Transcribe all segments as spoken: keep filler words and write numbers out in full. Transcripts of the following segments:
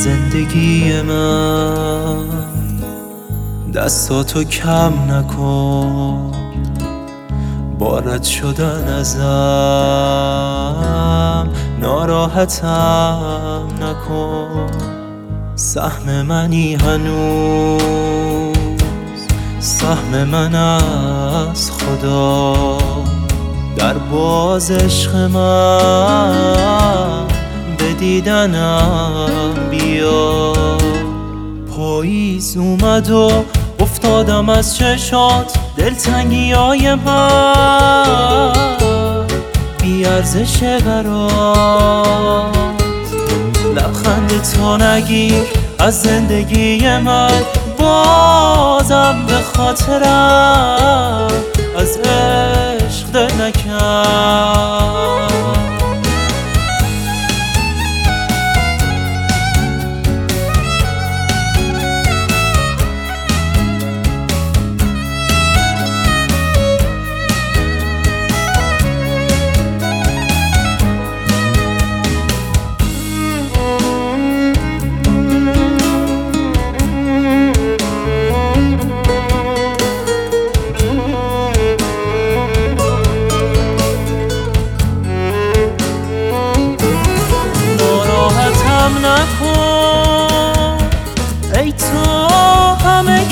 زندگی من دستاتو کم نکن، بارد شدن ازم ناراحتم نکن. سهم منی هنوز، سهم من از خدا، در باز عشق من به دیدنم بیا. پاییز اومد و افتادم از چشات، دلتنگی های من بی ارزشه برات. لبخند تو نگیر از زندگی من، بازم به خاطرم از عشق دل نکن. نکن ای تو همه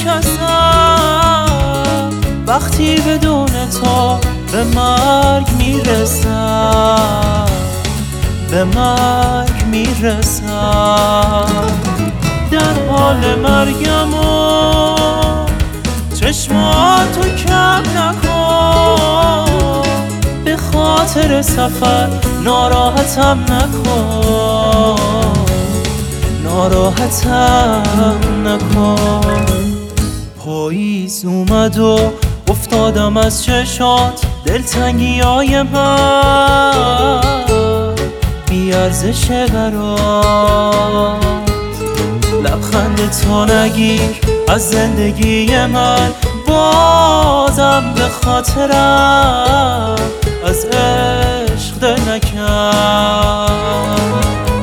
کسم، وقتی بدون تو به مرگ میرسم، به مرگ میرسم. در حال مرگم و چشماتو کم نکن، به خاطر سفر ناراحتم نکن، ناراحتم نکن. پاییز اومد و افتادم از چشات، دلتنگی های من بی ارزشه برات. لبخند تو نگیر از زندگی من، بازم به خاطرم از عشق دل نکن.